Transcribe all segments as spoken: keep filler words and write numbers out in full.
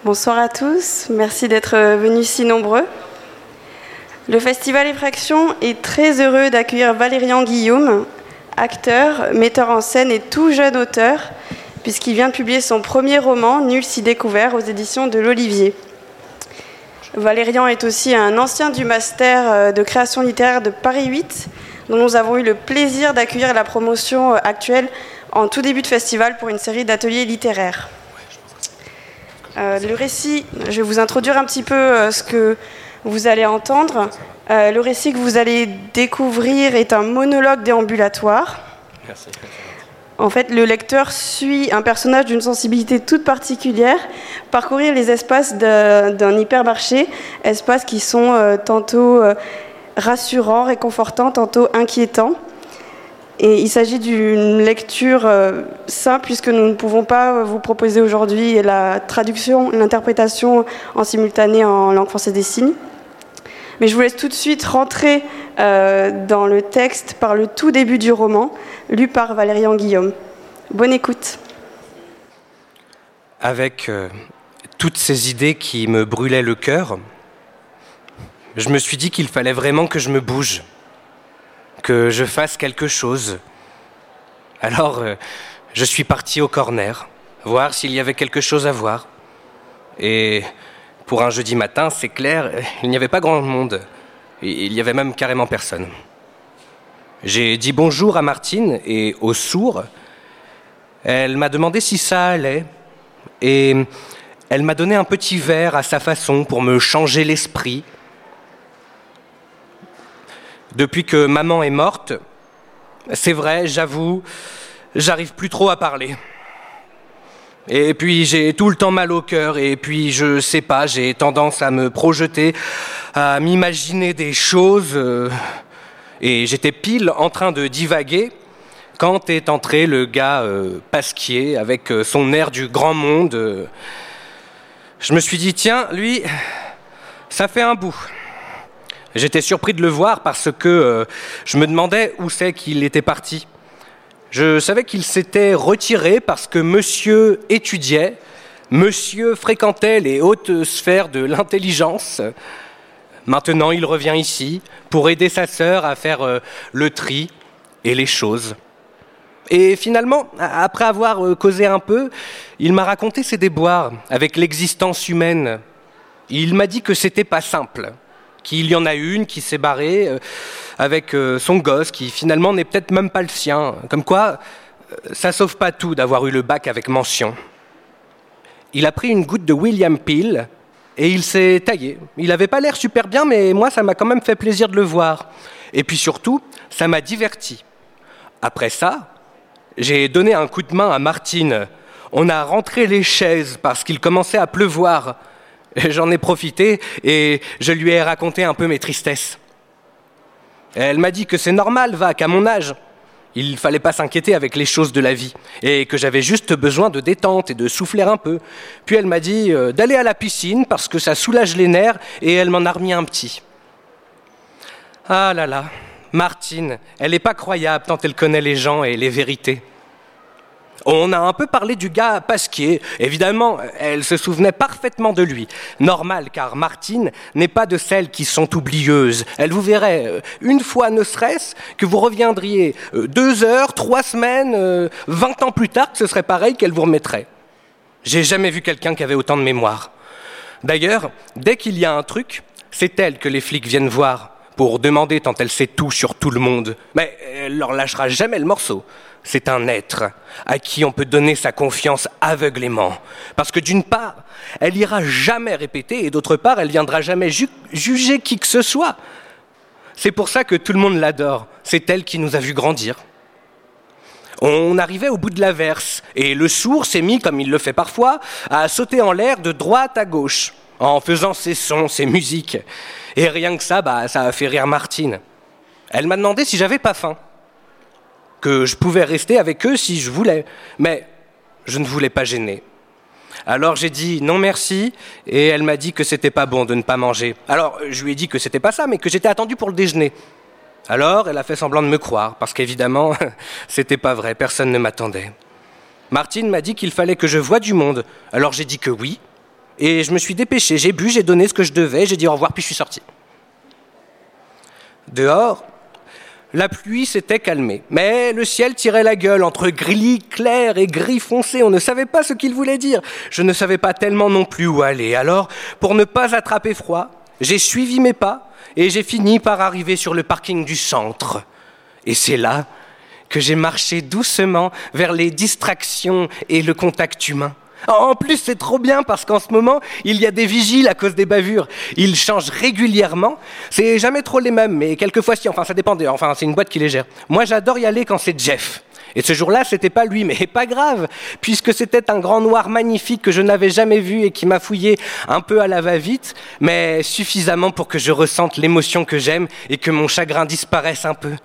Bonsoir à tous, merci d'être venus si nombreux. Le Festival Effraction est très heureux d'accueillir Valérian Guillaume, acteur, metteur en scène et tout jeune auteur, puisqu'il vient de publier son premier roman, Nul si découvert, aux éditions de l'Olivier. Valérian est aussi un ancien du master de création littéraire de Paris huit, dont nous avons eu le plaisir d'accueillir la promotion actuelle en tout début de festival pour une série d'ateliers littéraires. Euh, le récit, je vais vous introduire un petit peu euh, ce que vous allez entendre. Euh, le récit que vous allez découvrir est un monologue déambulatoire. Merci. En fait, le lecteur suit un personnage d'une sensibilité toute particulière parcourir les espaces de, d'un hypermarché, espaces qui sont euh, tantôt euh, rassurants, réconfortants, tantôt inquiétants. Et il s'agit d'une lecture euh, simple, puisque nous ne pouvons pas vous proposer aujourd'hui la traduction, l'interprétation en simultané en langue française des signes. Mais je vous laisse tout de suite rentrer euh, dans le texte par le tout début du roman, lu par Valérian Guillaume. Bonne écoute. Avec euh, toutes ces idées qui me brûlaient le cœur, je me suis dit qu'il fallait vraiment que je me bouge, que je fasse quelque chose. Alors, euh, je suis parti au corner, voir s'il y avait quelque chose à voir. Et pour un jeudi matin, c'est clair, il n'y avait pas grand monde. Il y avait même carrément personne. J'ai dit bonjour à Martine et au sourd. Elle m'a demandé si ça allait. Et elle m'a donné un petit verre à sa façon pour me changer l'esprit. Depuis que maman est morte, c'est vrai, j'avoue, j'arrive plus trop à parler. Et puis j'ai tout le temps mal au cœur, et puis je sais pas, j'ai tendance à me projeter, à m'imaginer des choses, euh, et j'étais pile en train de divaguer quand est entré le gars euh, Pasquier avec euh, son air du grand monde. Euh, je me suis dit, tiens, lui, ça fait un bout. J'étais surpris de le voir parce que euh, je me demandais où c'est qu'il était parti. Je savais qu'il s'était retiré parce que monsieur étudiait, monsieur fréquentait les hautes sphères de l'intelligence. Maintenant, il revient ici pour aider sa sœur à faire euh, le tri et les choses. Et finalement, après avoir euh, causé un peu, il m'a raconté ses déboires avec l'existence humaine. Il m'a dit que c'était pas simple, qu'il y en a une qui s'est barrée euh, avec euh, son gosse, qui finalement n'est peut-être même pas le sien. Comme quoi, euh, ça sauve pas tout d'avoir eu le bac avec mention. Il a pris une goutte de William Peel et il s'est taillé. Il avait pas l'air super bien, mais moi, ça m'a quand même fait plaisir de le voir. Et puis surtout, ça m'a diverti. Après ça, j'ai donné un coup de main à Martine. On a rentré les chaises parce qu'il commençait à pleuvoir. J'en ai profité et je lui ai raconté un peu mes tristesses. Elle m'a dit que c'est normal, va, qu'à mon âge, il ne fallait pas s'inquiéter avec les choses de la vie et que j'avais juste besoin de détente et de souffler un peu. Puis elle m'a dit euh, d'aller à la piscine parce que ça soulage les nerfs et elle m'en a remis un petit. Ah là là, Martine, elle n'est pas croyable tant elle connaît les gens et les vérités. On a un peu parlé du gars Pasquier. Évidemment, elle se souvenait parfaitement de lui. Normal, car Martine n'est pas de celles qui sont oublieuses. Elle vous verrait une fois ne serait-ce que vous reviendriez deux heures, trois semaines, vingt ans plus tard, que ce serait pareil qu'elle vous remettrait. J'ai jamais vu quelqu'un qui avait autant de mémoire. D'ailleurs, dès qu'il y a un truc, c'est elle que les flics viennent voir pour demander tant elle sait tout sur tout le monde. Mais elle leur lâchera jamais le morceau. C'est un être à qui on peut donner sa confiance aveuglément. Parce que d'une part, elle ira jamais répéter et d'autre part, elle viendra jamais ju- juger qui que ce soit. C'est pour ça que tout le monde l'adore. C'est elle qui nous a vu grandir. On arrivait au bout de l'averse et le sourd s'est mis, comme il le fait parfois, à sauter en l'air de droite à gauche en faisant ses sons, ses musiques. Et rien que ça, bah, ça a fait rire Martine. Elle m'a demandé si j'avais pas faim, que je pouvais rester avec eux si je voulais, mais je ne voulais pas gêner. Alors j'ai dit non merci, et elle m'a dit que c'était pas bon de ne pas manger. Alors je lui ai dit que c'était pas ça, mais que j'étais attendu pour le déjeuner. Alors elle a fait semblant de me croire, parce qu'évidemment, c'était pas vrai, personne ne m'attendait. Martine m'a dit qu'il fallait que je voie du monde, alors j'ai dit que oui, Et je me suis dépêché, j'ai bu, j'ai donné ce que je devais, j'ai dit au revoir, puis je suis sorti. Dehors, la pluie s'était calmée, mais le ciel tirait la gueule entre gris clair et gris foncé. On ne savait pas ce qu'il voulait dire. Je ne savais pas tellement non plus où aller. Alors, pour ne pas attraper froid, j'ai suivi mes pas et j'ai fini par arriver sur le parking du centre. Et c'est là que j'ai marché doucement vers les distractions et le contact humain. En plus, c'est trop bien parce qu'en ce moment, il y a des vigiles à cause des bavures. Ils changent régulièrement. C'est jamais trop les mêmes, mais quelquefois si. Enfin, ça dépend. De... Enfin, c'est une boîte qui les gère. Moi, j'adore y aller quand c'est Jeff. Et ce jour-là, c'était pas lui, mais pas grave, puisque c'était un grand noir magnifique que je n'avais jamais vu et qui m'a fouillé un peu à la va-vite, mais suffisamment pour que je ressente l'émotion que j'aime et que mon chagrin disparaisse un peu.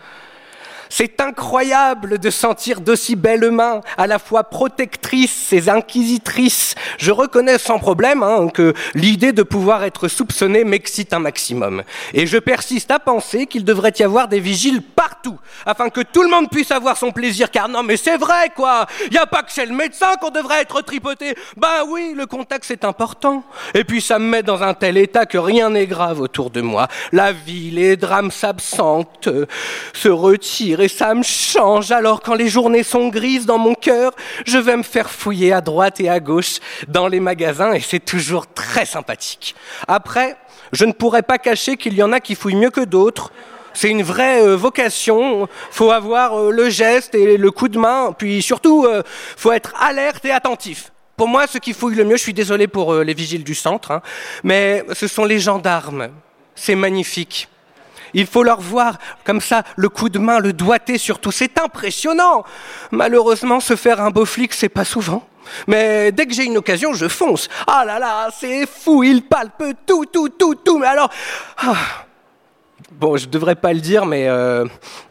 C'est incroyable de sentir d'aussi belles mains, à la fois protectrices et inquisitrices. Je reconnais sans problème hein, que l'idée de pouvoir être soupçonné m'excite un maximum. Et je persiste à penser qu'il devrait y avoir des vigiles partout, afin que tout le monde puisse avoir son plaisir. Car non, mais c'est vrai quoi, il n'y a pas que chez le médecin qu'on devrait être tripoté. Ben oui, le contact c'est important. Et puis ça me met dans un tel état que rien n'est grave autour de moi. La vie, les drames s'absentent, se retirent. Et ça me change. Alors quand les journées sont grises dans mon cœur, je vais me faire fouiller à droite et à gauche dans les magasins et c'est toujours très sympathique. Après, je ne pourrais pas cacher qu'il y en a qui fouillent mieux que d'autres. C'est une vraie euh, vocation. Faut avoir euh, le geste et le coup de main. Puis surtout, euh, faut être alerte et attentif. Pour moi, ceux qui fouillent le mieux, je suis désolé pour euh, les vigiles du centre, hein, mais ce sont les gendarmes. C'est magnifique. Il faut leur voir, comme ça, le coup de main, le doigté surtout. C'est impressionnant. Malheureusement, se faire un beau flic, c'est pas souvent. Mais dès que j'ai une occasion, je fonce. Ah là là, c'est fou, il palpe tout, tout, tout, tout. Mais alors... Ah. Bon, je devrais pas le dire, mais... Euh...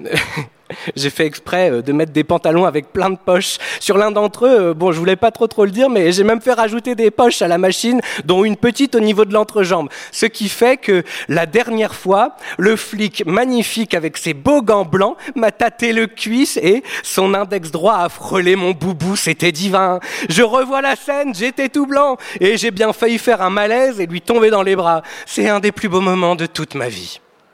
J'ai fait exprès de mettre des pantalons avec plein de poches. Sur l'un d'entre eux, bon, je voulais pas trop trop le dire, mais j'ai même fait rajouter des poches à la machine, dont une petite au niveau de l'entrejambe. Ce qui fait que la dernière fois, le flic magnifique avec ses beaux gants blancs m'a tâté le cuisse et son index droit a frôlé mon boubou. C'était divin. Je revois la scène, j'étais tout blanc et j'ai bien failli faire un malaise et lui tomber dans les bras. C'est un des plus beaux moments de toute ma vie.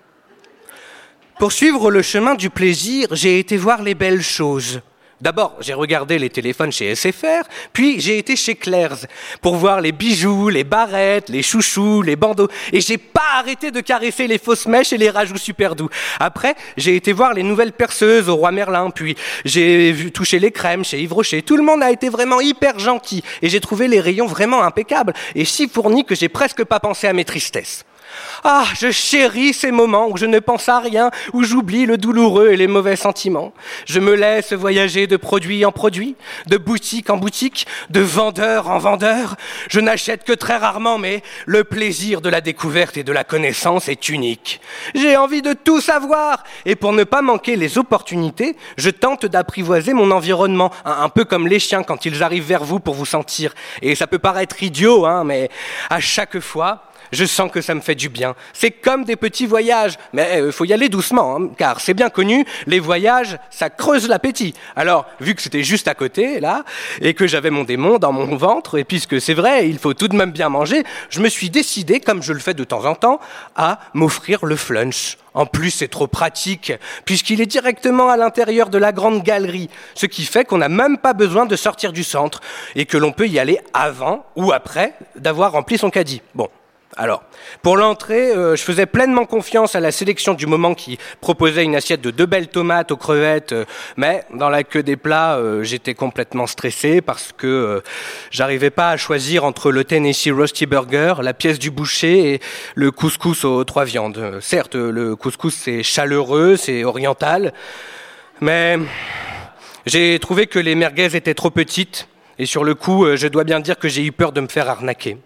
Pour suivre le chemin du plaisir, j'ai été voir les belles choses. D'abord, j'ai regardé les téléphones chez S F R, puis j'ai été chez Claire's pour voir les bijoux, les barrettes, les chouchous, les bandeaux. Et j'ai pas arrêté de caresser les fausses mèches et les rajouts super doux. Après, j'ai été voir les nouvelles perceuses au Roi Merlin, puis j'ai vu toucher les crèmes chez Yves Rocher. Tout le monde a été vraiment hyper gentil et j'ai trouvé les rayons vraiment impeccables et si fournis que j'ai presque pas pensé à mes tristesses. Ah, je chéris ces moments où je ne pense à rien, où j'oublie le douloureux et les mauvais sentiments. Je me laisse voyager de produit en produit, de boutique en boutique, de vendeur en vendeur. Je n'achète que très rarement, mais le plaisir de la découverte et de la connaissance est unique. J'ai envie de tout savoir, et pour ne pas manquer les opportunités, je tente d'apprivoiser mon environnement, un, un peu comme les chiens quand ils arrivent vers vous pour vous sentir. Et ça peut paraître idiot, hein, mais à chaque fois... je sens que ça me fait du bien. C'est comme des petits voyages, mais il faut y aller doucement, hein, car c'est bien connu, les voyages, ça creuse l'appétit. Alors, vu que c'était juste à côté, là, et que j'avais mon démon dans mon ventre, et puisque c'est vrai, il faut tout de même bien manger, je me suis décidé, comme je le fais de temps en temps, à m'offrir le flunch. En plus, c'est trop pratique, puisqu'il est directement à l'intérieur de la grande galerie, ce qui fait qu'on n'a même pas besoin de sortir du centre, et que l'on peut y aller avant ou après d'avoir rempli son caddie. Bon. Alors, pour l'entrée, euh, je faisais pleinement confiance à la sélection du moment qui proposait une assiette de deux belles tomates aux crevettes, euh, mais dans la queue des plats, euh, j'étais complètement stressé parce que euh, j'arrivais pas à choisir entre le Tennessee Roasty Burger, la pièce du boucher et le couscous aux trois viandes. Euh, certes, le couscous c'est chaleureux, c'est oriental, mais j'ai trouvé que les merguez étaient trop petites et sur le coup, euh, je dois bien dire que j'ai eu peur de me faire arnaquer.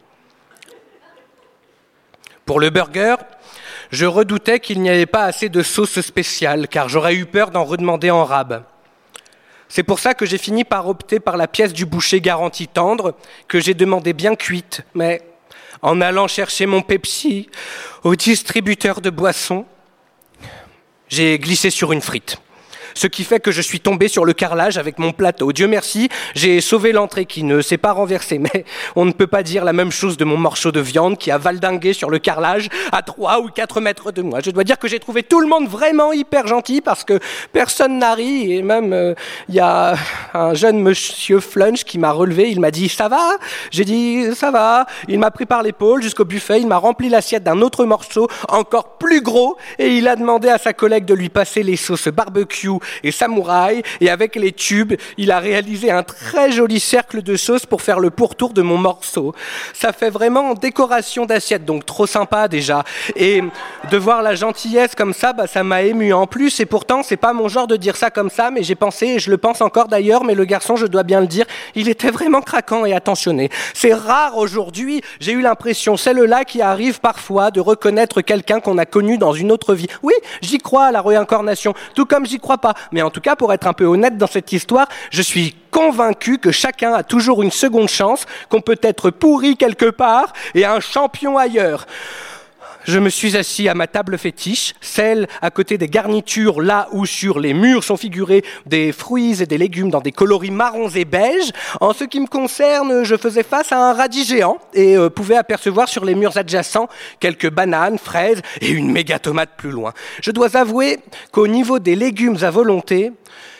Pour le burger, je redoutais qu'il n'y avait pas assez de sauce spéciale, car j'aurais eu peur d'en redemander en rab. C'est pour ça que j'ai fini par opter par la pièce du boucher garantie tendre, que j'ai demandé bien cuite, mais en allant chercher mon Pepsi au distributeur de boissons, j'ai glissé sur une frite. Ce qui fait que je suis tombé sur le carrelage avec mon plateau. Dieu merci, j'ai sauvé l'entrée qui ne s'est pas renversée, mais on ne peut pas dire la même chose de mon morceau de viande qui a valdingué sur le carrelage à trois ou quatre mètres de moi. Je dois dire que j'ai trouvé tout le monde vraiment hyper gentil parce que personne n'a ri et même il euh, y a un jeune monsieur Flunch qui m'a relevé, il m'a dit « ça va ?» J'ai dit « ça va ». Il m'a pris par l'épaule jusqu'au buffet, il m'a rempli l'assiette d'un autre morceau encore plus gros et il a demandé à sa collègue de lui passer les sauces barbecue et samouraï et avec les tubes, il a réalisé un très joli cercle de sauce pour faire le pourtour de mon morceau. Ça fait vraiment décoration d'assiette, donc trop sympa déjà. Et de voir la gentillesse comme ça, bah, ça m'a ému en plus et pourtant c'est pas mon genre de dire ça comme ça, mais j'ai pensé et je le pense encore d'ailleurs, mais le garçon, je dois bien le dire, il était vraiment craquant et attentionné. C'est rare aujourd'hui, j'ai eu l'impression, celle-là qui arrive parfois de reconnaître quelqu'un qu'on a connu dans une autre vie. Oui, j'y crois à la réincarnation, tout comme j'y crois pas. Mais en tout cas, pour être un peu honnête dans cette histoire, je suis convaincu que chacun a toujours une seconde chance, qu'on peut être pourri quelque part et un champion ailleurs. Je me suis assis à ma table fétiche, celle à côté des garnitures, là où sur les murs sont figurés des fruits et des légumes dans des coloris marrons et beiges. En ce qui me concerne, je faisais face à un radis géant et euh, pouvais apercevoir sur les murs adjacents quelques bananes, fraises et une méga tomate plus loin. Je dois avouer qu'au niveau des légumes à volonté,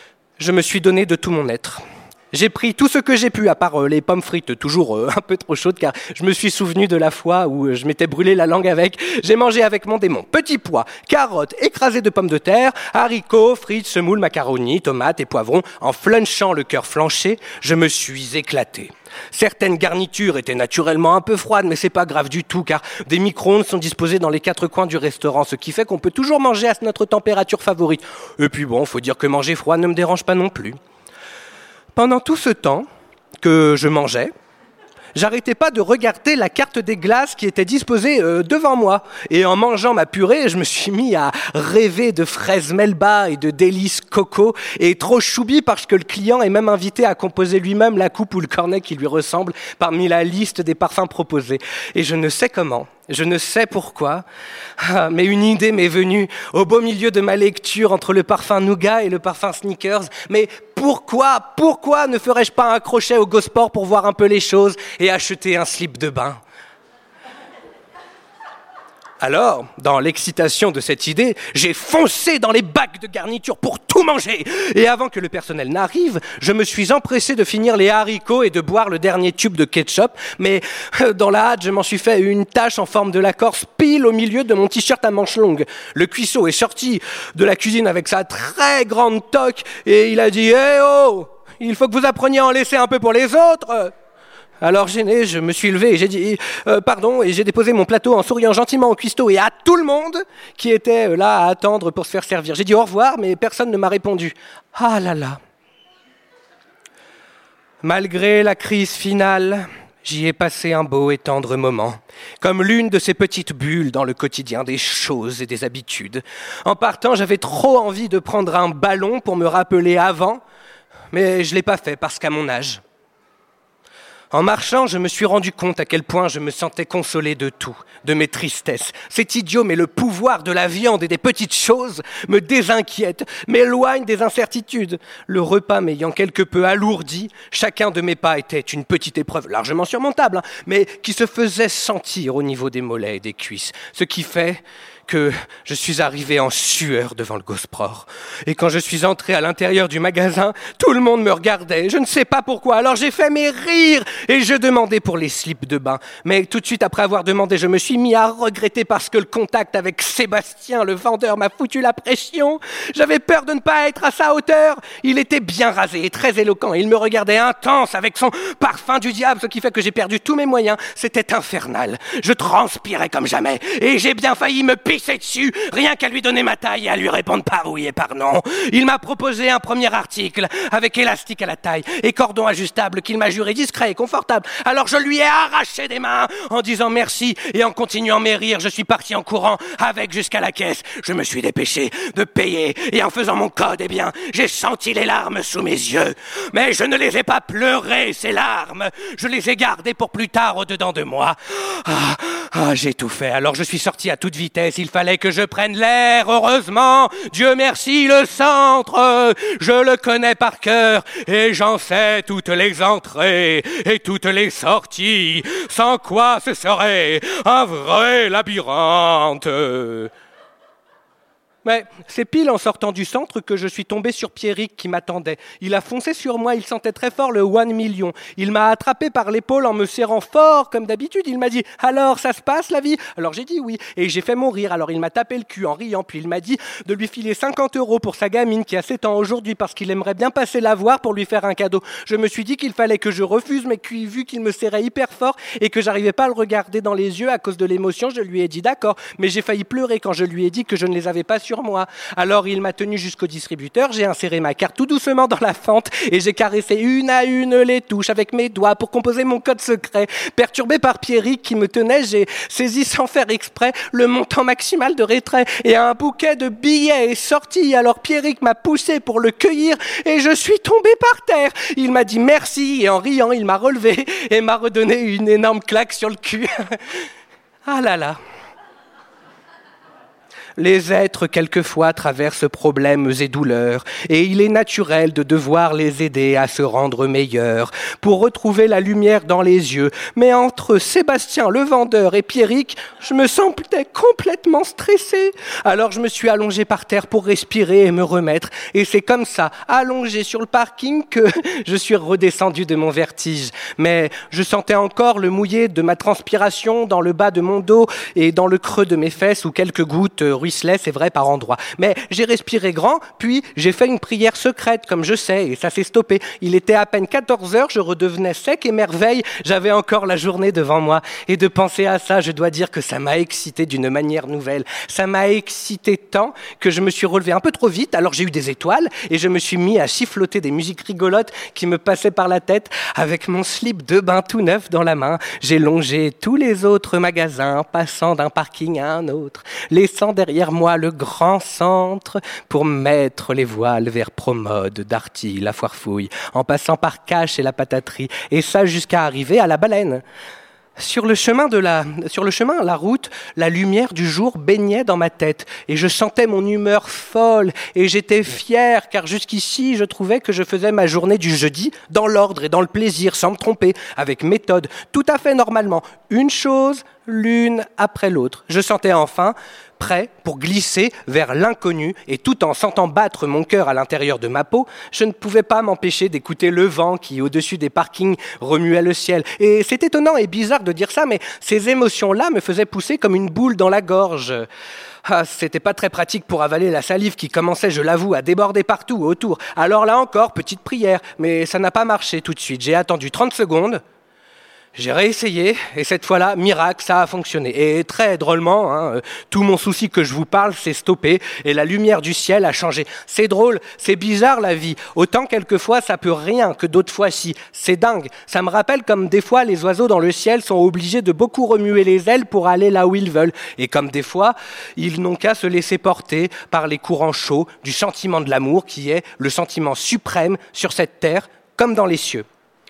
je me suis donné de tout mon être. J'ai pris tout ce que j'ai pu, à part euh, les pommes frites, toujours euh, un peu trop chaudes, car je me suis souvenu de la fois où euh, je m'étais brûlé la langue avec. J'ai mangé avec mon démon petits pois, carottes écrasées de pommes de terre, haricots, frites, semoules, macaronis, tomates et poivrons. En flunchant le cœur flanché, je me suis éclaté. Certaines garnitures étaient naturellement un peu froides, mais c'est pas grave du tout, car des micro-ondes sont disposés dans les quatre coins du restaurant, ce qui fait qu'on peut toujours manger à notre température favorite. Et puis bon, faut dire que manger froid ne me dérange pas non plus. Pendant tout ce temps que je mangeais, j'arrêtais pas de regarder la carte des glaces qui était disposée euh, devant moi. Et en mangeant ma purée, je me suis mis à rêver de fraises Melba et de délices coco et trop choubi parce que le client est même invité à composer lui-même la coupe ou le cornet qui lui ressemble parmi la liste des parfums proposés. Et je ne sais comment, je ne sais pourquoi, ah, mais une idée m'est venue au beau milieu de ma lecture entre le parfum Nougat et le parfum Snickers. Mais pourquoi, pourquoi ne ferais-je pas un crochet au Gosport pour voir un peu les choses et acheter un slip de bain ? Alors, dans l'excitation de cette idée, j'ai foncé dans les bacs de garniture pour tout manger. Et avant que le personnel n'arrive, je me suis empressé de finir les haricots et de boire le dernier tube de ketchup. Mais dans la hâte, je m'en suis fait une tache en forme de la Corse pile au milieu de mon t-shirt à manches longues. Le cuisseau est sorti de la cuisine avec sa très grande toque et il a dit « Eh oh, il faut que vous appreniez à en laisser un peu pour les autres !» Alors gêné, je me suis levé et j'ai dit euh, pardon et j'ai déposé mon plateau en souriant gentiment au cuistot et à tout le monde qui était là à attendre pour se faire servir. J'ai dit au revoir, mais personne ne m'a répondu. Ah là là. Malgré la crise finale, j'y ai passé un beau et tendre moment, comme l'une de ces petites bulles dans le quotidien des choses et des habitudes. En partant, j'avais trop envie de prendre un ballon pour me rappeler avant, mais je ne l'ai pas fait parce qu'à mon âge. En marchant, je me suis rendu compte à quel point je me sentais consolé de tout, de mes tristesses. C'est idiot, mais le pouvoir de la viande et des petites choses me désinquiète, m'éloigne des incertitudes. Le repas m'ayant quelque peu alourdi, chacun de mes pas était une petite épreuve largement surmontable, hein, mais qui se faisait sentir au niveau des mollets et des cuisses. Ce qui fait que je suis arrivé en sueur devant le Gosport. Et quand je suis entré à l'intérieur du magasin, tout le monde me regardait. Je ne sais pas pourquoi. Alors j'ai fait mes rires et je demandais pour les slips de bain. Mais tout de suite après avoir demandé, je me suis mis à regretter parce que le contact avec Sébastien, le vendeur, m'a foutu la pression. J'avais peur de ne pas être à sa hauteur. Il était bien rasé et très éloquent. Il me regardait intense avec son parfum du diable, ce qui fait que j'ai perdu tous mes moyens. C'était infernal. Je transpirais comme jamais et j'ai bien failli me pisser dessus, rien qu'à lui donner ma taille et à lui répondre par oui et par non. Il m'a proposé un premier article avec élastique à la taille et cordon ajustable qu'il m'a juré discret et confortable. Alors je lui ai arraché des mains en disant merci et en continuant mes rires, je suis parti en courant avec jusqu'à la caisse. Je me suis dépêché de payer et en faisant mon code, eh bien, j'ai senti les larmes sous mes yeux. Mais je ne les ai pas pleurées, ces larmes. Je les ai gardées pour plus tard au-dedans de moi. Ah, ah, j'ai tout fait. Alors je suis sorti à toute vitesse. s'il fallait que je prenne l'air, heureusement, Dieu merci, le centre, je le connais par cœur et j'en sais toutes les entrées et toutes les sorties, sans quoi ce serait un vrai labyrinthe. Mais c'est pile en sortant du centre que je suis tombé sur Pierrick qui m'attendait. Il a foncé sur moi, il sentait très fort le one million. Il m'a attrapé par l'épaule en me serrant fort comme d'habitude. Il m'a dit « Alors, ça se passe la vie ?» Alors j'ai dit oui et j'ai fait mon rire. Alors il m'a tapé le cul en riant, puis il m'a dit de lui filer cinquante euros pour sa gamine qui a sept ans aujourd'hui parce qu'il aimerait bien passer la voir pour lui faire un cadeau. Je me suis dit qu'il fallait que je refuse, mais puis vu qu'il me serrait hyper fort et que j'arrivais pas à le regarder dans les yeux à cause de l'émotion, je lui ai dit d'accord. Mais j'ai failli pleurer quand je lui ai dit que je ne les avais pas sur moi. Alors il m'a tenu jusqu'au distributeur, j'ai inséré ma carte tout doucement dans la fente et j'ai caressé une à une les touches avec mes doigts pour composer mon code secret. Perturbé par Pierrick qui me tenait, j'ai saisi sans faire exprès le montant maximal de retrait et un bouquet de billets est sorti. Alors Pierrick m'a poussé pour le cueillir et je suis tombé par terre. Il m'a dit merci et en riant il m'a relevé et m'a redonné une énorme claque sur le cul. Ah là là. Les êtres, quelquefois, traversent problèmes et douleurs, et il est naturel de devoir les aider à se rendre meilleurs, pour retrouver la lumière dans les yeux. Mais entre Sébastien, le vendeur, et Pierrick, je me sentais complètement stressé. Alors je me suis allongé par terre pour respirer et me remettre, et c'est comme ça, allongé sur le parking, que je suis redescendu de mon vertige. Mais je sentais encore le mouillé de ma transpiration dans le bas de mon dos et dans le creux de mes fesses, où quelques gouttes ruisselait, c'est vrai, par endroits. Mais j'ai respiré grand, puis j'ai fait une prière secrète, comme je sais, et ça s'est stoppé. Il était à peine quatorze heures, je redevenais sec et merveille, j'avais encore la journée devant moi. Et de penser à ça, je dois dire que ça m'a excité d'une manière nouvelle. Ça m'a excité tant que je me suis relevé un peu trop vite, alors j'ai eu des étoiles, et je me suis mis à siffloter des musiques rigolotes qui me passaient par la tête. Avec mon slip de bain tout neuf dans la main, j'ai longé tous les autres magasins, passant d'un parking à un autre, laissant derrière Derrière moi le grand centre pour mettre les voiles vers Promode, Darty, la Foirefouille, en passant par Cache et la Pataterie, et ça jusqu'à arriver à la Baleine. Sur le chemin de la, sur le chemin, la route, la lumière du jour baignait dans ma tête et je sentais mon humeur folle et j'étais fier car jusqu'ici je trouvais que je faisais ma journée du jeudi dans l'ordre et dans le plaisir sans me tromper, avec méthode, tout à fait normalement, une chose l'une après l'autre. Je sentais enfin prêt pour glisser vers l'inconnu et tout en sentant battre mon cœur à l'intérieur de ma peau, je ne pouvais pas m'empêcher d'écouter le vent qui, au-dessus des parkings, remuait le ciel. Et c'est étonnant et bizarre de dire ça, mais ces émotions-là me faisaient pousser comme une boule dans la gorge. Ah, c'était pas très pratique pour avaler la salive qui commençait, je l'avoue, à déborder partout autour. Alors là encore, petite prière, mais ça n'a pas marché tout de suite. J'ai attendu trente secondes. J'ai réessayé, et cette fois-là, miracle, ça a fonctionné. Et très drôlement, hein, tout mon souci que je vous parle s'est stoppé, et la lumière du ciel a changé. C'est drôle, c'est bizarre la vie. Autant quelquefois ça peut rien, que d'autres fois si. C'est dingue. Ça me rappelle comme des fois les oiseaux dans le ciel sont obligés de beaucoup remuer les ailes pour aller là où ils veulent. Et comme des fois, ils n'ont qu'à se laisser porter par les courants chauds du sentiment de l'amour, qui est le sentiment suprême sur cette terre, comme dans les cieux.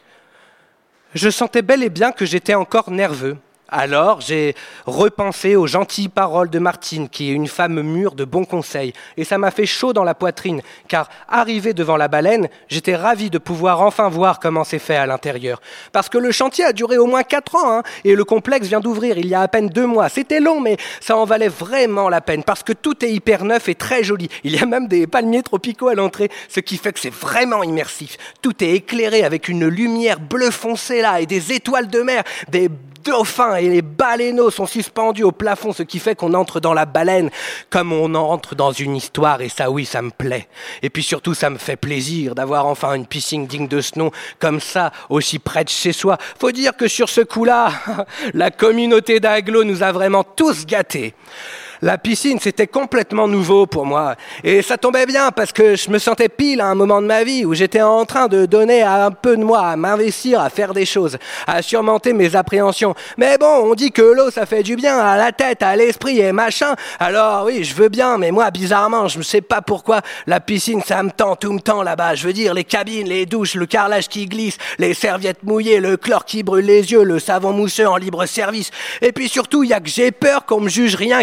Je sentais bel et bien que j'étais encore nerveux. Alors, j'ai repensé aux gentilles paroles de Martine, qui est une femme mûre de bons conseils. Et ça m'a fait chaud dans la poitrine, car arrivé devant la baleine, j'étais ravi de pouvoir enfin voir comment c'est fait à l'intérieur. Parce que le chantier a duré au moins quatre ans, hein, et le complexe vient d'ouvrir il y a à peine deux mois. C'était long, mais ça en valait vraiment la peine, parce que tout est hyper neuf et très joli. Il y a même des palmiers tropicaux à l'entrée, ce qui fait que c'est vraiment immersif. Tout est éclairé avec une lumière bleu foncé là, et des étoiles de mer, des dauphins et les baleineaux sont suspendus au plafond, ce qui fait qu'on entre dans la baleine comme on entre dans une histoire, et ça oui, ça me plaît. Et puis surtout, ça me fait plaisir d'avoir enfin une piscine digne de ce nom, comme ça, aussi près de chez soi. Faut dire que sur ce coup-là, la communauté d'Aglo nous a vraiment tous gâtés. La piscine, c'était complètement nouveau pour moi. Et ça tombait bien parce que je me sentais pile à un moment de ma vie où j'étais en train de donner un peu de moi, à m'investir, à faire des choses, à surmonter mes appréhensions. Mais bon, on dit que l'eau, ça fait du bien à la tête, à l'esprit et machin. Alors oui, je veux bien, mais moi, bizarrement, je ne sais pas pourquoi, la piscine, ça me tend, tout me tend là-bas. Je veux dire, les cabines, les douches, le carrelage qui glisse, les serviettes mouillées, le chlore qui brûle les yeux, le savon mousseux en libre service. Et puis surtout, il y a que j'ai peur qu'on me juge rien qu'à mon billet.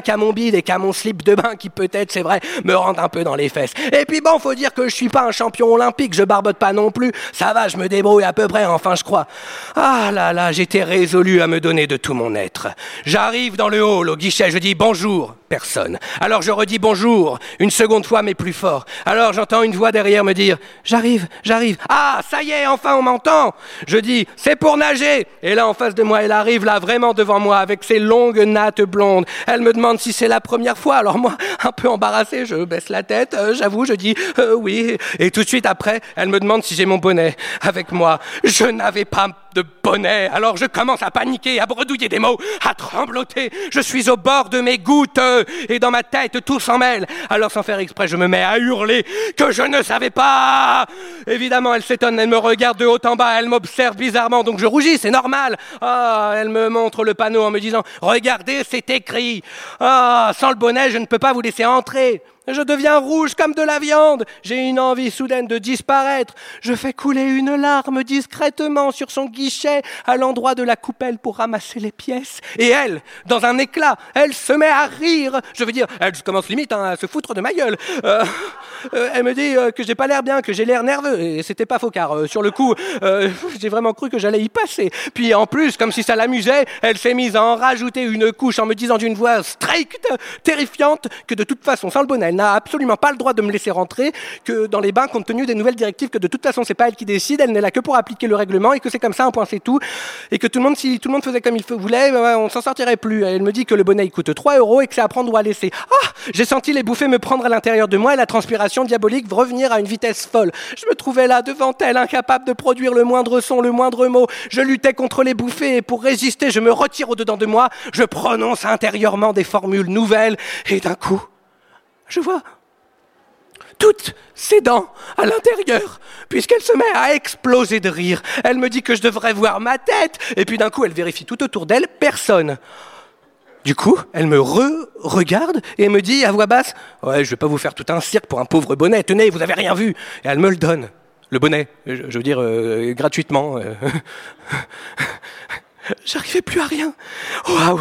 solide et qu'à mon slip de bain qui peut-être, c'est vrai, me rentre un peu dans les fesses. Et puis bon, faut dire que je suis pas un champion olympique, je barbote pas non plus, ça va, je me débrouille à peu près, enfin je crois. Ah là là, j'étais résolu à me donner de tout mon être. J'arrive dans le hall, au guichet, je dis bonjour, personne. Alors je redis bonjour, une seconde fois mais plus fort. Alors j'entends une voix derrière me dire j'arrive, j'arrive. Ah, ça y est, enfin on m'entend. Je dis c'est pour nager. Et là en face de moi, elle arrive là vraiment devant moi avec ses longues nattes blondes. Elle me demande si c'est la première fois. Alors moi, un peu embarrassé, je baisse la tête, euh, j'avoue, je dis euh, oui. Et tout de suite après, elle me demande si j'ai mon bonnet avec moi. Je n'avais pas de bonnet. Alors je commence à paniquer, à bredouiller des mots, à trembloter. Je suis au bord de mes gouttes et dans ma tête tout s'en mêle. Alors sans faire exprès, je me mets à hurler que je ne savais pas. Évidemment, elle s'étonne, elle me regarde de haut en bas, elle m'observe bizarrement, donc je rougis, c'est normal. Ah, elle me montre le panneau en me disant « Regardez, c'est écrit. Ah, sans le bonnet, je ne peux pas vous laisser entrer. » Je deviens rouge comme de la viande. J'ai une envie soudaine de disparaître. Je fais couler une larme discrètement sur son guichet à l'endroit de la coupelle pour ramasser les pièces. Et elle, dans un éclat, elle se met à rire. Je veux dire, elle commence limite hein, à se foutre de ma gueule. Euh, euh, elle me dit euh, que j'ai pas l'air bien, que j'ai l'air nerveux. Et c'était pas faux car euh, sur le coup, euh, j'ai vraiment cru que j'allais y passer. Puis en plus, comme si ça l'amusait, elle s'est mise à en rajouter une couche en me disant d'une voix stricte, terrifiante, que de toute façon, sans le bonnet, elle n'a absolument pas le droit de me laisser rentrer, que dans les bains, compte tenu des nouvelles directives, que de toute façon, c'est pas elle qui décide, elle n'est là que pour appliquer le règlement et que c'est comme ça, un point, c'est tout. Et que tout le monde, si tout le monde faisait comme il voulait, on s'en sortirait plus. Elle me dit que le bonnet, il coûte trois euros et que c'est à prendre ou à laisser. Ah! J'ai senti les bouffées me prendre à l'intérieur de moi et la transpiration diabolique revenir à une vitesse folle. Je me trouvais là, devant elle, incapable de produire le moindre son, le moindre mot. Je luttais contre les bouffées et pour résister, je me retire au-dedans de moi, je prononce intérieurement des formules nouvelles et d'un coup, je vois toutes ses dents à l'intérieur, puisqu'elle se met à exploser de rire. Elle me dit que je devrais voir ma tête, et puis d'un coup, elle vérifie tout autour d'elle, personne. Du coup, elle me re-regarde et me dit à voix basse « Ouais, je vais pas vous faire tout un cirque pour un pauvre bonnet, tenez, vous avez rien vu !» Et elle me le donne, le bonnet, je, je veux dire, euh, gratuitement. Euh. J'arrivais plus à rien. Waouh!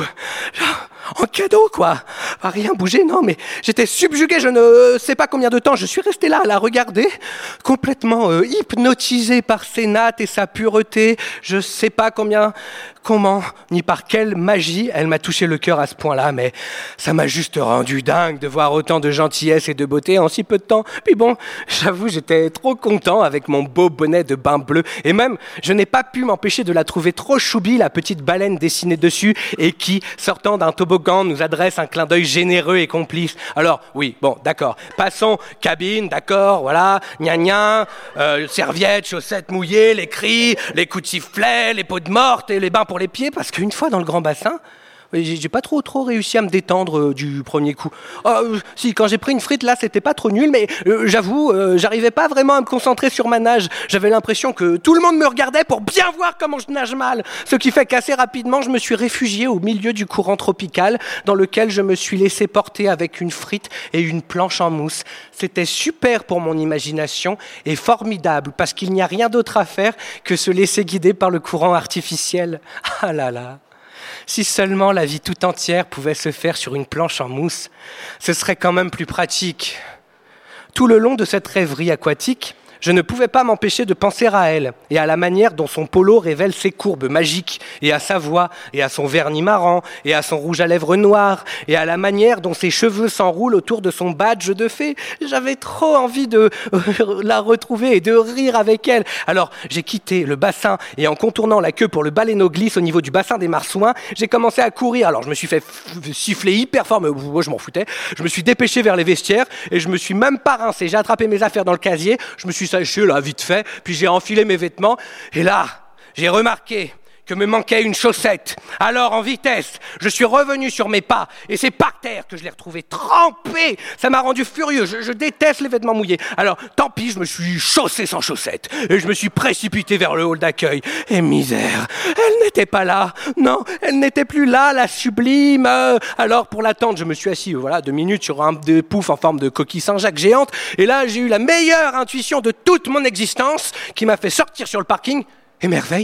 En cadeau, quoi. À rien bouger, non, mais j'étais subjugué, je ne sais pas combien de temps. Je suis resté là à la regarder, complètement euh, hypnotisé par ses nattes et sa pureté. Je sais pas combien, comment, ni par quelle magie elle m'a touché le cœur à ce point-là, mais ça m'a juste rendu dingue de voir autant de gentillesse et de beauté en si peu de temps. Puis bon, j'avoue, j'étais trop content avec mon beau bonnet de bain bleu. Et même, je n'ai pas pu m'empêcher de la trouver trop choubi, la petite baleine dessinée dessus, et qui, sortant d'un toboggan, nous adresse un clin d'œil généreux et complice. Alors, oui, bon, d'accord. Passons, cabine, d'accord, voilà, gna gna, euh, serviettes, chaussettes mouillées, les cris, les coups de sifflet, les peaux de morte et les bains pour les pieds, parce qu'une fois dans le grand bassin, j'ai pas trop trop réussi à me détendre euh, du premier coup. Oh, euh, si, quand j'ai pris une frite, là, c'était pas trop nul, mais euh, j'avoue, euh, j'arrivais pas vraiment à me concentrer sur ma nage. J'avais l'impression que tout le monde me regardait pour bien voir comment je nage mal. Ce qui fait qu'assez rapidement, je me suis réfugié au milieu du courant tropical, dans lequel je me suis laissé porter avec une frite et une planche en mousse. C'était super pour mon imagination et formidable, parce qu'il n'y a rien d'autre à faire que se laisser guider par le courant artificiel. Ah là là! Si seulement la vie tout entière pouvait se faire sur une planche en mousse, ce serait quand même plus pratique. Tout le long de cette rêverie aquatique, je ne pouvais pas m'empêcher de penser à elle et à la manière dont son polo révèle ses courbes magiques, et à sa voix, et à son vernis marrant, et à son rouge à lèvres noir, et à la manière dont ses cheveux s'enroulent autour de son badge de fée. J'avais trop envie de la retrouver et de rire avec elle. Alors j'ai quitté le bassin et en contournant la queue pour le baleineau-glisse au niveau du bassin des marsouins, j'ai commencé à courir. Alors je me suis fait siffler hyper fort, mais moi je m'en foutais. Je me suis dépêché vers les vestiaires et je me suis même pas rincé. J'ai attrapé mes affaires dans le casier, je me suis séché là vite fait, puis j'ai enfilé mes vêtements et là, j'ai remarqué que me manquait une chaussette. Alors, en vitesse, je suis revenu sur mes pas et c'est par terre que je l'ai retrouvé trempé. Ça m'a rendu furieux. Je, je déteste les vêtements mouillés. Alors, tant pis, je me suis chaussé sans chaussettes et je me suis précipité vers le hall d'accueil. Et misère, elle n'était pas là. Non, elle n'était plus là, la sublime. Alors, pour l'attendre, je me suis assis, voilà, deux minutes sur un de pouf en forme de coquille Saint-Jacques géante. Et là, j'ai eu la meilleure intuition de toute mon existence qui m'a fait sortir sur le parking. Et merveille,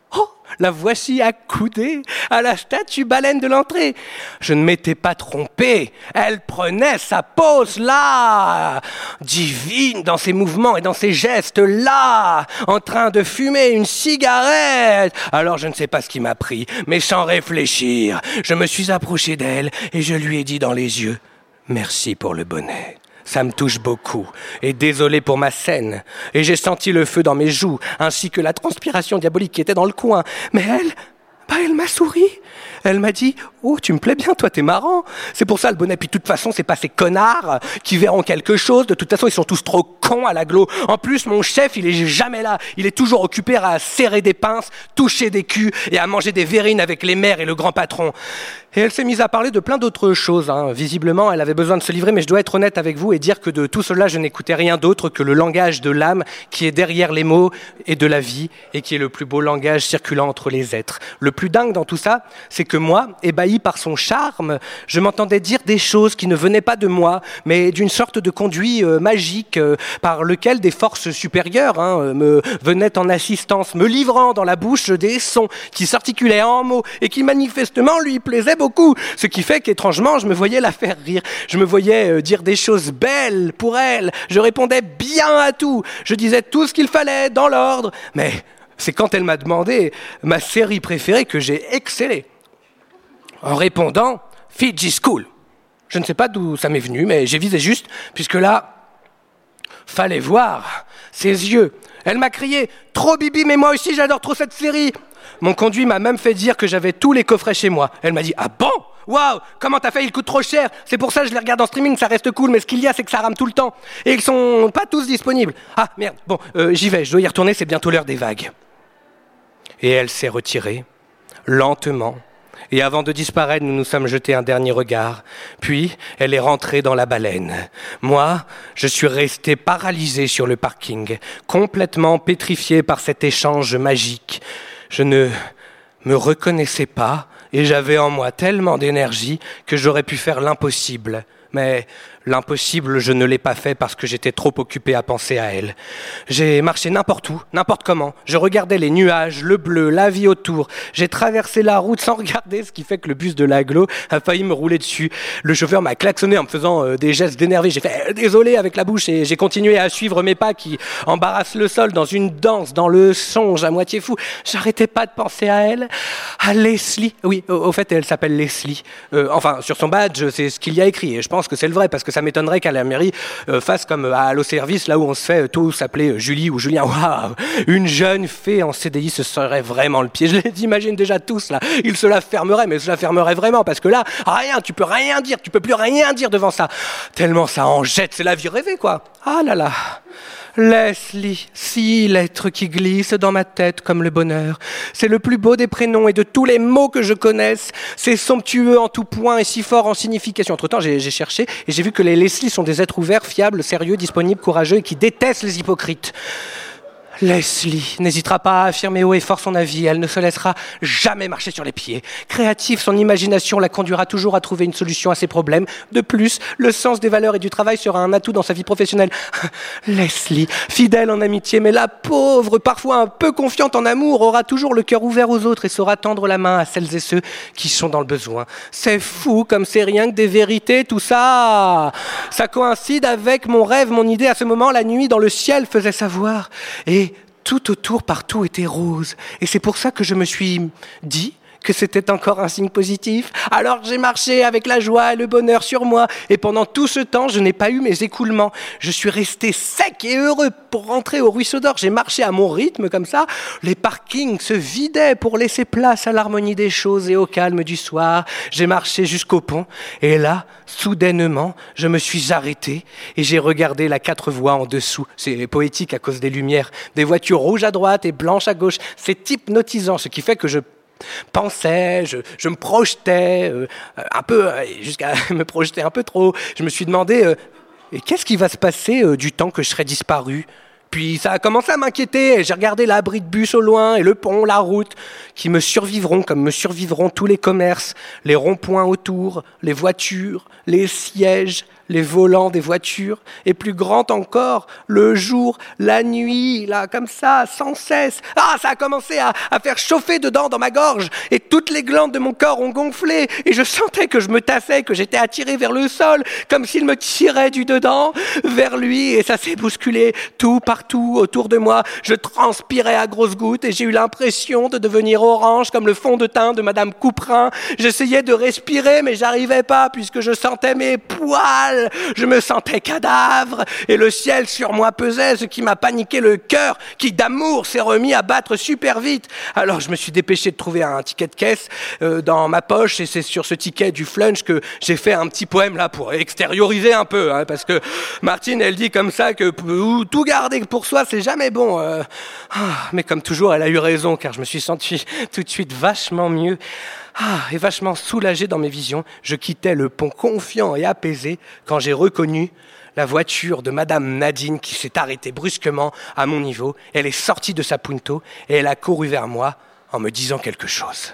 Oh, la voici accoudée à la statue baleine de l'entrée. Je ne m'étais pas trompé. Elle prenait sa pose là, divine dans ses mouvements et dans ses gestes là, en train de fumer une cigarette. Alors je ne sais pas ce qui m'a pris, mais sans réfléchir, je me suis approché d'elle et je lui ai dit dans les yeux « Merci pour le bonnet ». Ça me touche beaucoup, et désolé pour ma scène. Et j'ai senti le feu dans mes joues, ainsi que la transpiration diabolique qui était dans le coin. Mais elle, bah elle m'a souri. Elle m'a dit « Oh, tu me plais bien, toi, t'es marrant. » C'est pour ça le bonnet. Puis de toute façon, c'est pas ces connards qui verront quelque chose. De toute façon, ils sont tous trop cons à l'agglo. En plus, mon chef, il est jamais là. Il est toujours occupé à serrer des pinces, toucher des culs et à manger des verrines avec les mères et le grand patron. Et elle s'est mise à parler de plein d'autres choses. Hein. Visiblement, elle avait besoin de se livrer, mais je dois être honnête avec vous et dire que de tout cela, je n'écoutais rien d'autre que le langage de l'âme qui est derrière les mots et de la vie et qui est le plus beau langage circulant entre les êtres. Le plus dingue dans tout ça, c'est que moi, ébahi par son charme, je m'entendais dire des choses qui ne venaient pas de moi, mais d'une sorte de conduit euh, magique euh, par lequel des forces supérieures hein, me venaient en assistance, me livrant dans la bouche des sons qui s'articulaient en mots et qui manifestement lui plaisaient beaucoup. Ce qui fait qu'étrangement, je me voyais la faire rire. Je me voyais euh, dire des choses belles pour elle. Je répondais bien à tout. Je disais tout ce qu'il fallait dans l'ordre. Mais c'est quand elle m'a demandé ma série préférée que j'ai excellé. En répondant « Fiji School ». Je ne sais pas d'où ça m'est venu, mais j'ai visé juste, puisque là, fallait voir ses yeux. Elle m'a crié « Trop Bibi, mais moi aussi j'adore trop cette série !» Mon conduit m'a même fait dire que j'avais tous les coffrets chez moi. Elle m'a dit « Ah bon ? Waouh, comment t'as fait, il coûte trop cher. C'est pour ça que je les regarde en streaming, ça reste cool, mais ce qu'il y a, c'est que ça rame tout le temps. Et ils sont pas tous disponibles. Ah merde, bon, euh, j'y vais, je dois y retourner, c'est bientôt l'heure des vagues. » Et elle s'est retirée, lentement. Et avant de disparaître, nous nous sommes jetés un dernier regard. Puis, elle est rentrée dans la baleine. Moi, je suis resté paralysé sur le parking, complètement pétrifié par cet échange magique. Je ne me reconnaissais pas et j'avais en moi tellement d'énergie que j'aurais pu faire l'impossible. Mais l'impossible, je ne l'ai pas fait parce que j'étais trop occupé à penser à elle. J'ai marché n'importe où, n'importe comment. Je regardais les nuages, le bleu, la vie autour. J'ai traversé la route sans regarder, ce qui fait que le bus de l'agglo a failli me rouler dessus. Le chauffeur m'a klaxonné en me faisant euh, des gestes d'énervé. J'ai fait euh, « désolé » avec la bouche et j'ai continué à suivre mes pas qui embarrassent le sol dans une danse, dans le songe à moitié fou. J'arrêtais pas de penser à elle, à Leslie. Oui, au, au fait, elle s'appelle Leslie. Euh, enfin, sur son badge, c'est ce qu'il y a écrit. Et je pense que c'est le vrai, parce que ça m'étonnerait qu'à la mairie euh, fasse comme à Allo Service, là où on se fait euh, tous s'appeler euh, Julie ou Julien. Waouh, une jeune fée en C D I, ce serait vraiment le pied. Je les imagine déjà tous là. Ils se la fermeraient, mais se la fermeraient vraiment, parce que là, rien, tu peux rien dire, tu peux plus rien dire devant ça. Tellement ça en jette, c'est la vie rêvée, quoi. Ah là là. Leslie, si l'être qui glisse dans ma tête comme le bonheur. C'est le plus beau des prénoms et de tous les mots que je connaisse. C'est somptueux en tout point et si fort en signification. Entre-temps, j'ai, j'ai cherché et j'ai vu que les Leslie sont des êtres ouverts, fiables, sérieux, disponibles, courageux et qui détestent les hypocrites. Leslie n'hésitera pas à affirmer haut et fort son avis. Elle ne se laissera jamais marcher sur les pieds. Créative, son imagination la conduira toujours à trouver une solution à ses problèmes. De plus, le sens des valeurs et du travail sera un atout dans sa vie professionnelle. Leslie, fidèle en amitié, mais la pauvre, parfois un peu confiante en amour, aura toujours le cœur ouvert aux autres et saura tendre la main à celles et ceux qui sont dans le besoin. C'est fou, comme c'est rien que des vérités, tout ça. Ça coïncide avec mon rêve, mon idée. À ce moment, la nuit dans le ciel faisait savoir. Et tout autour, partout, était rose. Et c'est pour ça que je me suis dit que c'était encore un signe positif. Alors j'ai marché avec la joie et le bonheur sur moi. Et pendant tout ce temps, je n'ai pas eu mes écoulements. Je suis resté sec et heureux pour rentrer au Ruisseau d'Or. J'ai marché à mon rythme comme ça. Les parkings se vidaient pour laisser place à l'harmonie des choses et au calme du soir. J'ai marché jusqu'au pont. Et là, soudainement, je me suis arrêté et j'ai regardé la quatre voies en dessous. C'est poétique à cause des lumières. Des voitures rouges à droite et blanches à gauche. C'est hypnotisant, ce qui fait que je pensais, je, je me projetais, euh, un peu, euh, jusqu'à me projeter un peu trop. Je me suis demandé, euh, et qu'est-ce qui va se passer euh, du temps que je serai disparu ? Puis ça a commencé à m'inquiéter, et j'ai regardé l'abri de bus au loin, et le pont, la route, qui me survivront comme me survivront tous les commerces, les ronds-points autour, les voitures, les sièges, les volants des voitures, et plus grand encore, le jour, la nuit, là, comme ça, sans cesse. Ah, ça a commencé à, à faire chauffer dedans dans ma gorge, et toutes les glandes de mon corps ont gonflé, et je sentais que je me tassais, que j'étais attiré vers le sol, comme s'il me tirait du dedans vers lui, et ça s'est bousculé tout partout autour de moi. Je transpirais à grosses gouttes, et j'ai eu l'impression de devenir orange comme le fond de teint de Madame Couperin. J'essayais de respirer, mais j'arrivais pas, puisque je sentais mes poils. Je me sentais cadavre, et le ciel sur moi pesait, ce qui m'a paniqué le cœur, qui d'amour s'est remis à battre super vite. Alors je me suis dépêché de trouver un ticket de caisse euh, dans ma poche, et c'est sur ce ticket du flunch que j'ai fait un petit poème là pour extérioriser un peu, hein, parce que Martine, elle dit comme ça que tout garder pour soi, c'est jamais bon. Euh, mais comme toujours, elle a eu raison, car je me suis senti tout de suite vachement mieux. Ah, et vachement soulagé dans mes visions, je quittais le pont confiant et apaisé quand j'ai reconnu la voiture de Madame Nadine qui s'est arrêtée brusquement à mon niveau. Elle est sortie de sa Punto et elle a couru vers moi en me disant quelque chose.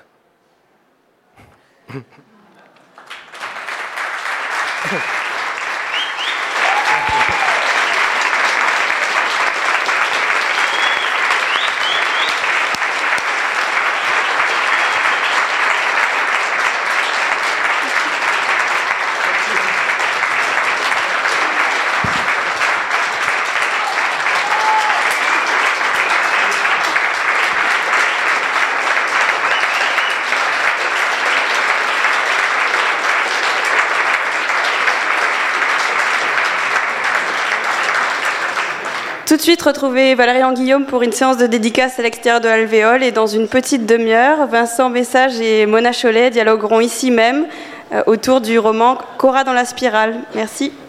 Tout de suite, retrouvez Valérian Guillaume pour une séance de dédicace à l'extérieur de l'alvéole. Et dans une petite demi-heure, Vincent Bessage et Mona Chollet dialogueront ici même euh, autour du roman Cora dans la spirale. Merci.